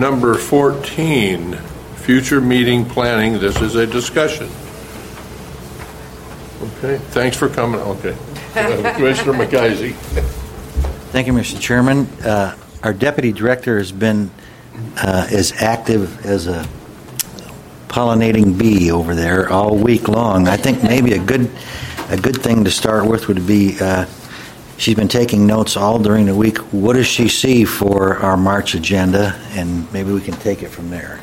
Number 14, future meeting planning. This is a discussion. Okay, thanks for coming. Okay. Commissioner McKisey. Thank you, Mr. Chairman. Our deputy director has been as active as a pollinating bee over there all week long. I think maybe a good thing to start with would be she's been taking notes all during the week. What does she see for our March agenda? And maybe we can take it from there.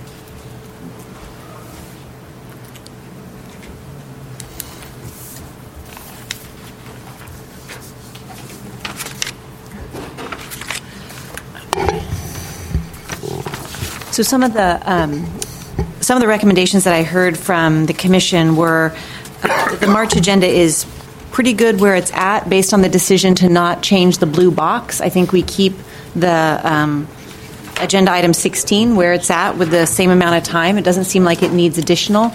So some of the recommendations that I heard from the commission were the March agenda is pretty good where it's at based on the decision to not change the blue box. I think we keep the agenda item 16 where it's at with the same amount of time. It doesn't seem like it needs additional.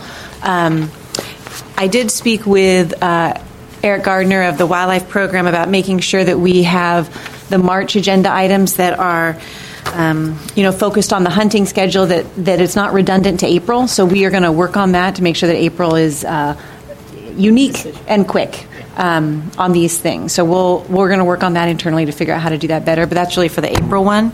I did speak with Eric Gardner of the Wildlife Program about making sure that we have the March agenda items that are focused on the hunting schedule, that it's not redundant to April. So we are going to work on that to make sure that April is unique and quick on these things. So we're going to work on that internally to figure out how to do that better. But that's really for the April one.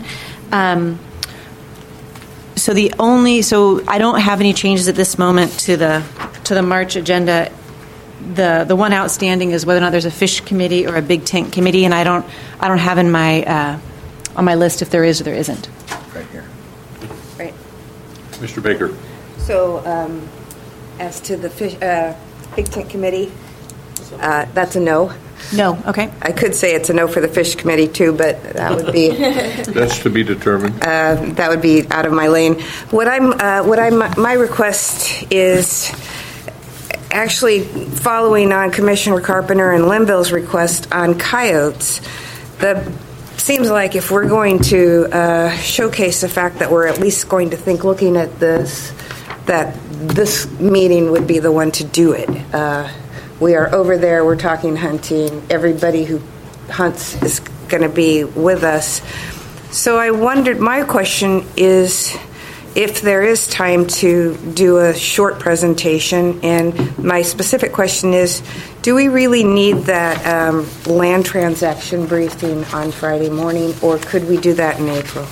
So I don't have any changes at this moment to the March agenda. The one outstanding is whether or not there's a fish committee or a big tent committee, and I don't have in my on my list if there is or there isn't. Right here. Right. Mr. Baker. So as to the fish, big tent committee, that's a no. No. Okay. I could say it's a no for the fish committee too, but that would be That's to be determined. that would be out of my lane. My request is actually following on Commissioner Carpenter and Linville's request on coyotes. Seems like if we're going to showcase the fact that we're at least going to think, looking at this, that this meeting would be the one to do it. We are over there, we're talking hunting. Everybody who hunts is going to be with us. So I wondered, my question is if there is time to do a short presentation, and my specific question is, do we really need that land transaction briefing on Friday morning, or could we do that in April?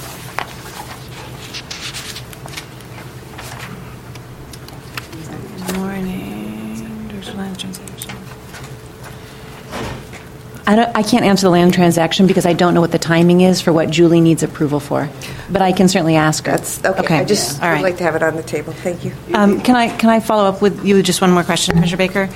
Morning. There's land transaction. I can't answer the land transaction because I don't know what the timing is for what Julie needs approval for, but I can certainly ask her. That's okay. I just would like to have it on the table. Thank you. Can I follow up with you just one more question, Commissioner Baker?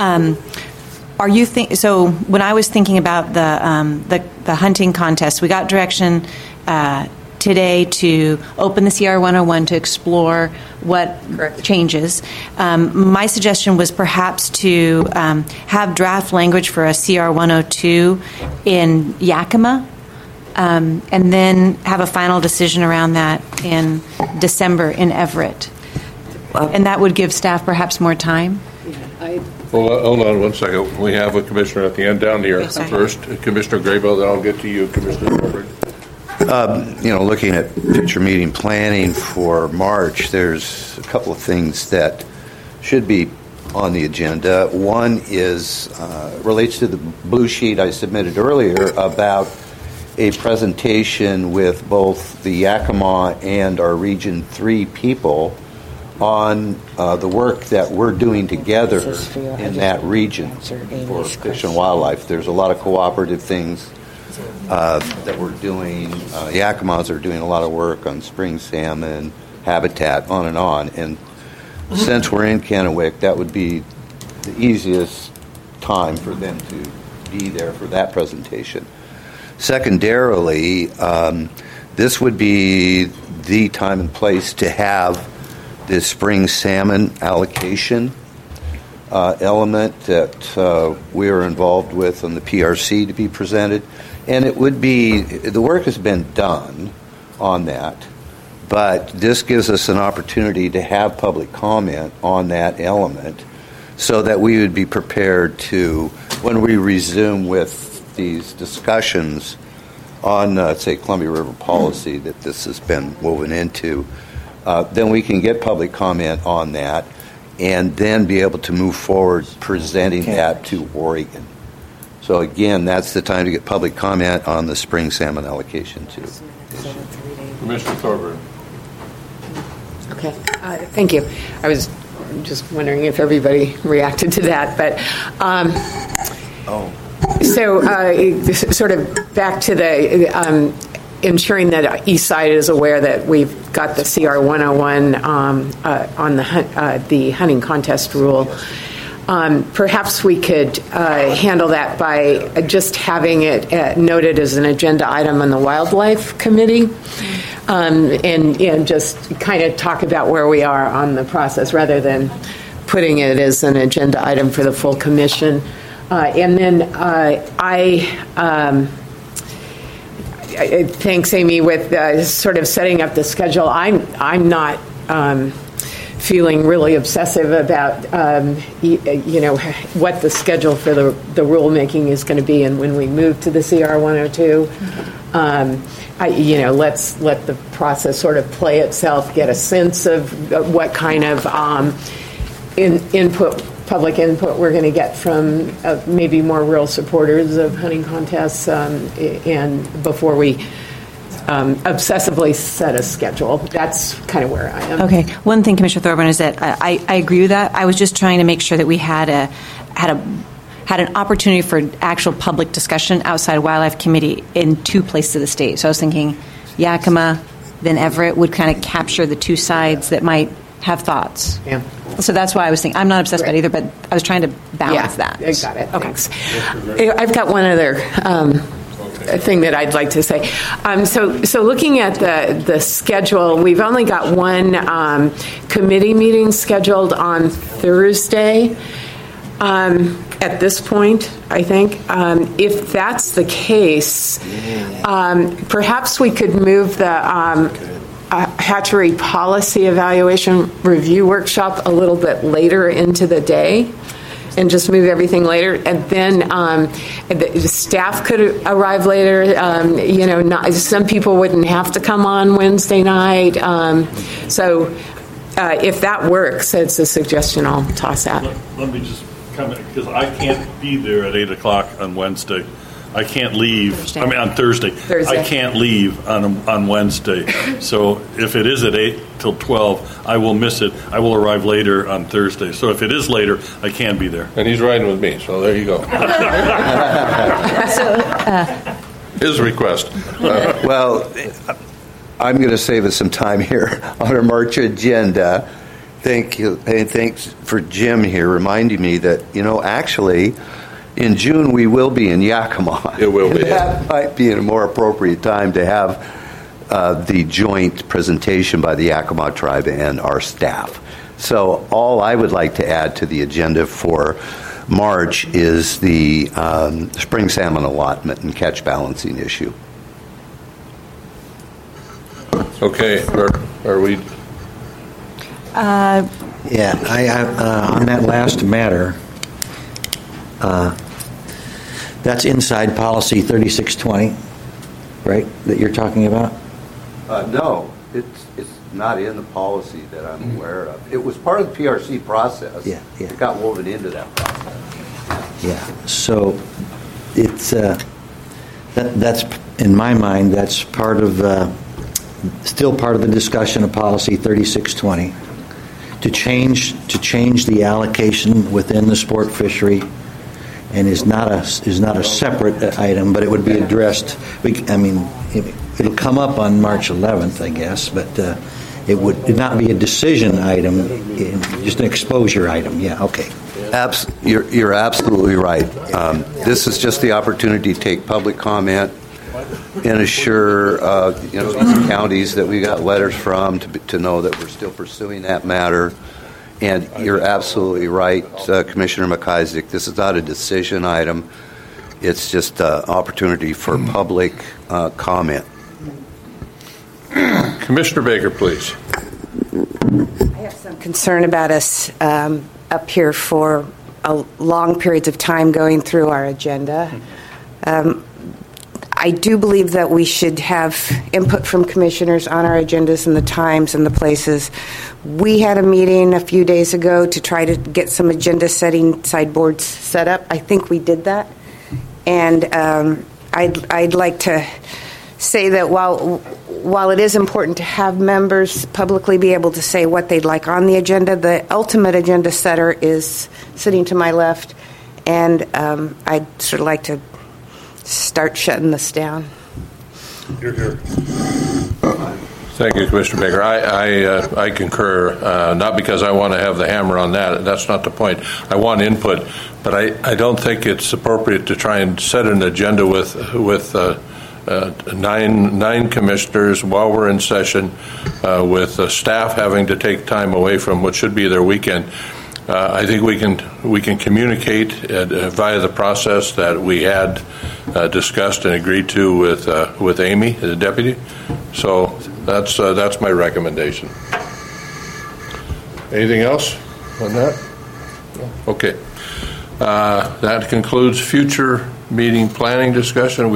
Are you so when I was thinking about the hunting contest, we got direction today to open the CR 101 to explore what changes. My suggestion was perhaps to have draft language for a CR 102 in Yakima, and then have a final decision around that in December in Everett. And that would give staff perhaps more time. Well, hold on one second. We have a commissioner at the end down here. First, Commissioner Graybill, then I'll get to you, Commissioner Crawford. Looking at future meeting planning for March, there's a couple of things that should be on the agenda. One is relates to the blue sheet I submitted earlier about a presentation with both the Yakima and our Region 3 people on the work that we're doing together in that region for fish and wildlife. There's a lot of cooperative things that we're doing. Yakimas are doing a lot of work on spring salmon, habitat, on and on. And since we're in Kennewick, that would be the easiest time for them to be there for that presentation. Secondarily, this would be the time and place to have this spring salmon allocation element that we are involved with on the PRC to be presented. And it would be, the work has been done on that, but this gives us an opportunity to have public comment on that element so that we would be prepared to, when we resume with these discussions on, say, Columbia River policy that this has been woven into, then we can get public comment on that and then be able to move forward presenting that to Oregon. So again, that's the time to get public comment on the spring salmon allocation too. Commissioner Thorburn. Okay, thank you. I was just wondering if everybody reacted to that, but so sort of back to the ensuring that East Side is aware that we've got the CR 101 on the hunting contest rule. Perhaps we could handle that by just having it noted as an agenda item on the Wildlife Committee, and just kind of talk about where we are on the process rather than putting it as an agenda item for the full commission. And then thanks, Amy, with sort of setting up the schedule. I'm not feeling really obsessive about what the schedule for the rulemaking is going to be, and when we move to the CR 102. Let's let the process sort of play itself, get a sense of what kind of public input we're going to get from maybe more real supporters of hunting contests, and before we obsessively set a schedule. That's kind of where I am. Okay. One thing, Commissioner Thorburn, is that I agree with that. I was just trying to make sure that we had an opportunity for actual public discussion outside Wildlife Committee in two places of the state. So I was thinking Yakima, then Everett would kind of capture the two sides that might have thoughts. Yeah. So that's why I was thinking, I'm not obsessed by it either, but I was trying to balance that. I got it. Okay. Thanks. I've got one other thing that I'd like to say. So looking at the schedule, we've only got one committee meeting scheduled on Thursday. At this point, I think, if that's the case, perhaps we could move the hatchery policy evaluation review workshop a little bit later into the day, and just move everything later, and then the staff could arrive later. Some people wouldn't have to come on Wednesday night. So if that works, it's a suggestion I'll toss out. Let me just comment, because I can't be there at 8 o'clock on Wednesday. I can't leave. Thursday. On Thursday. I can't leave on Wednesday. So if it is at 8 till 12, I will miss it. I will arrive later on Thursday. So if it is later, I can be there. And he's riding with me, so there you go. His request. Well, I'm going to save us some time here on our March agenda. Thank you, and thanks for Jim here reminding me that, actually, in June we will be in Yakima. It will be. That might be a more appropriate time to have the joint presentation by the Yakima tribe and our staff. So all I would like to add to the agenda for March is the spring salmon allotment and catch balancing issue. Okay, are we? Yeah, I on that last matter, that's inside policy 3620, right, that you're talking about? No, it's not in the policy that I'm aware of. It was part of the PRC process. Yeah. It got woven into that process. Yeah, so it's that's in my mind, that's part of still part of the discussion of policy 3620 to change the allocation within the sport fishery, and is not a separate item, but it would be addressed. It'll come up on March 11th, I guess, but it would not be a decision item, just an exposure item. Yeah, okay. You're absolutely right. This is just the opportunity to take public comment and assure these counties that we got letters from to know that we're still pursuing that matter. And you're absolutely right, Commissioner McIsaac. This is not a decision item. It's just an opportunity for public comment. Commissioner Baker, please. I have some concern about us up here for long periods of time going through our agenda. I do believe that we should have input from commissioners on our agendas and the times and the places. We had a meeting a few days ago to try to get some agenda setting sideboards set up. I think we did that. And I'd like to say that while it is important to have members publicly be able to say what they'd like on the agenda, the ultimate agenda setter is sitting to my left, and I'd sort of like to start shutting this down. You're here. Thank you, Commissioner Baker. I concur, not because I want to have the hammer on that. That's not the point. I want input, but I don't think it's appropriate to try and set an agenda with nine commissioners while we're in session, with staff having to take time away from what should be their weekend. I think we can communicate via the process that we had discussed and agreed to with Amy, the deputy. So that's my recommendation. Anything else on that? No? Okay. That concludes future meeting planning discussion.